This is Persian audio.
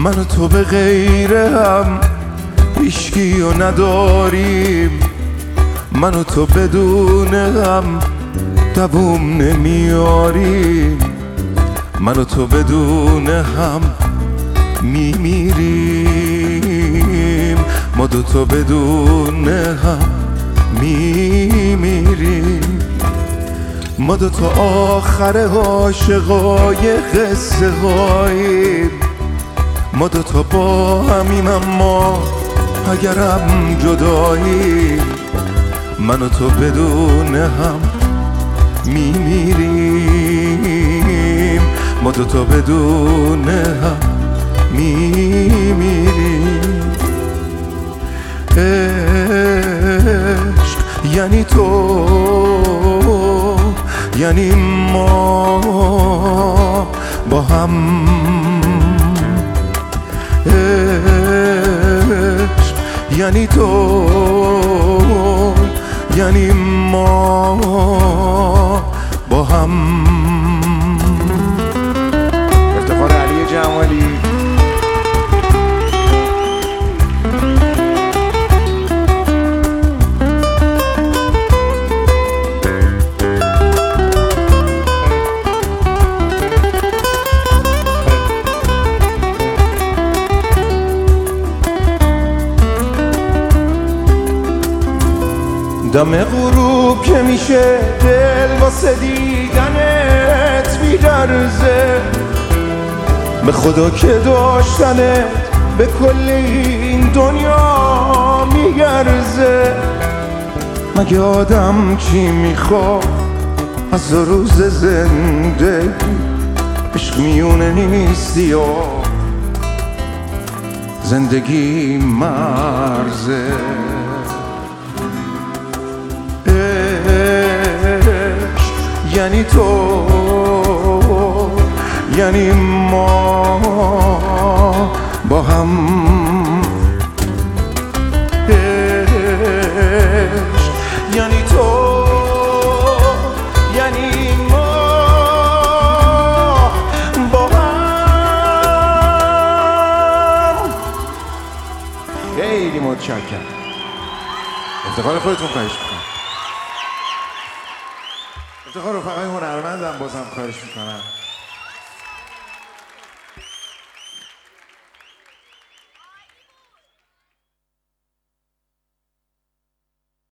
من و تو به غیر هم هیچکیو نداریم، من و تو بدون هم دووم نمیاریم، من و تو بدون هم میمیریم، ما دوتا بدون هم میمیریم، ما دوتا آخر عاشقای قصه هاییم، ما دوتا با همیم اما اگرم جداییم، من و تو بدون هم میمیریم، ما دوتا بدون هم میمیریم. عشق یعنی تو، یعنی ما با هم، عشق یعنی تو، یعنی ما با هم. افتخار علی جمالی. دم غروب که میشه دل واسه دیدنت میلرزه، به خدا که داشتنت به کل این دنیا میگرزه. مگه آدم چی میخواد از روز زندگی؟ عشق میونه نیست یا زندگی مرزه. یعنی تو، یعنی ما با هم، یعنی تو، یعنی ما با هم. خیلی متشکرم. افتخار خودتون خواهش میکنم. افتخار رفقای هنرمندم بازم خواهش میکنم.